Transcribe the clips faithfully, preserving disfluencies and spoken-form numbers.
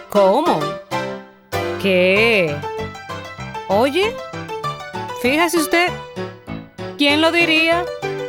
¿Cómo? ¿Qué? Oye, fíjese usted, ¿quién lo diría?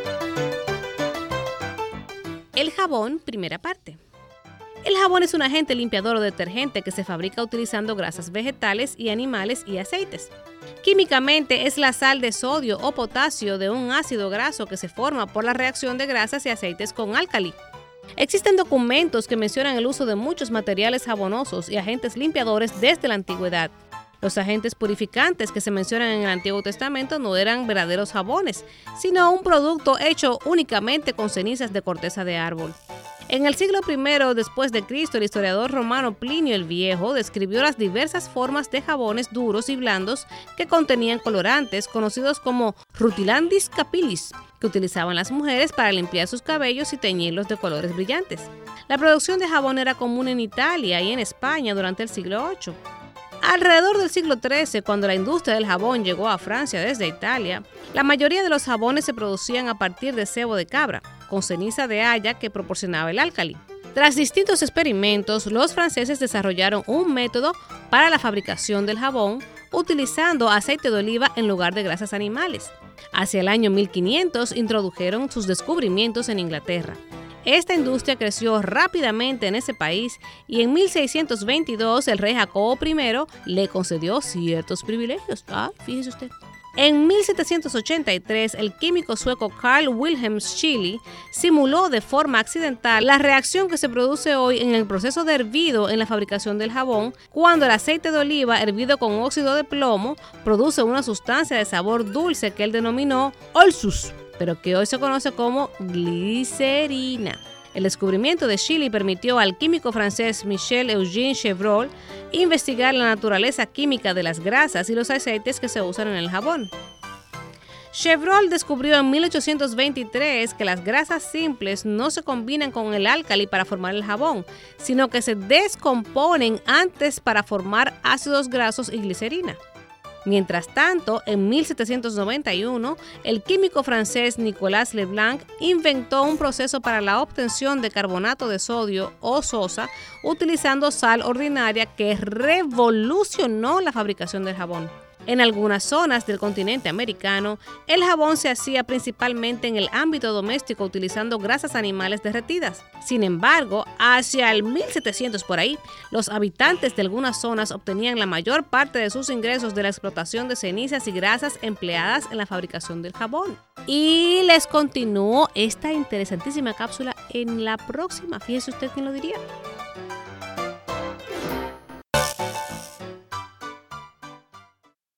El jabón, primera parte. El jabón es un agente limpiador o detergente que se fabrica utilizando grasas vegetales y animales y aceites. Químicamente es la sal de sodio o potasio de un ácido graso que se forma por la reacción de grasas y aceites con álcali. Existen documentos que mencionan el uso de muchos materiales jabonosos y agentes limpiadores desde la antigüedad. Los agentes purificantes que se mencionan en el Antiguo Testamento no eran verdaderos jabones, sino un producto hecho únicamente con cenizas de corteza de árbol. En el siglo primero después de Cristo, el historiador romano Plinio el Viejo describió las diversas formas de jabones duros y blandos que contenían colorantes, conocidos como rutilandis capilis, que utilizaban las mujeres para limpiar sus cabellos y teñirlos de colores brillantes. La producción de jabón era común en Italia y en España durante el siglo octavo. Alrededor del siglo trece, cuando la industria del jabón llegó a Francia desde Italia, la mayoría de los jabones se producían a partir de sebo de cabra, con ceniza de haya que proporcionaba el álcali. Tras distintos experimentos, los franceses desarrollaron un método para la fabricación del jabón utilizando aceite de oliva en lugar de grasas animales. Hacia el año mil quinientos introdujeron sus descubrimientos en Inglaterra. Esta industria creció rápidamente en ese país y en mil seiscientos veintidós el rey Jacobo primero le concedió ciertos privilegios. Ah, fíjese usted. En mil setecientos ochenta y tres, el químico sueco Carl Wilhelm Scheele simuló de forma accidental la reacción que se produce hoy en el proceso de hervido en la fabricación del jabón, cuando el aceite de oliva hervido con óxido de plomo produce una sustancia de sabor dulce que él denominó olsus, pero que hoy se conoce como glicerina. El descubrimiento de Scheele permitió al químico francés Michel Eugène Chevreul investigar la naturaleza química de las grasas y los aceites que se usan en el jabón. Chevreul descubrió en mil ochocientos veintitrés que las grasas simples no se combinan con el álcali para formar el jabón, sino que se descomponen antes para formar ácidos grasos y glicerina. Mientras tanto, en mil setecientos noventa y uno, el químico francés Nicolas Leblanc inventó un proceso para la obtención de carbonato de sodio o sosa utilizando sal ordinaria que revolucionó la fabricación del jabón. En algunas zonas del continente americano, el jabón se hacía principalmente en el ámbito doméstico utilizando grasas animales derretidas. Sin embargo, hacia el mil setecientos por ahí, los habitantes de algunas zonas obtenían la mayor parte de sus ingresos de la explotación de cenizas y grasas empleadas en la fabricación del jabón. Y les continúo esta interesantísima cápsula en la próxima. Fíjese usted quién lo diría.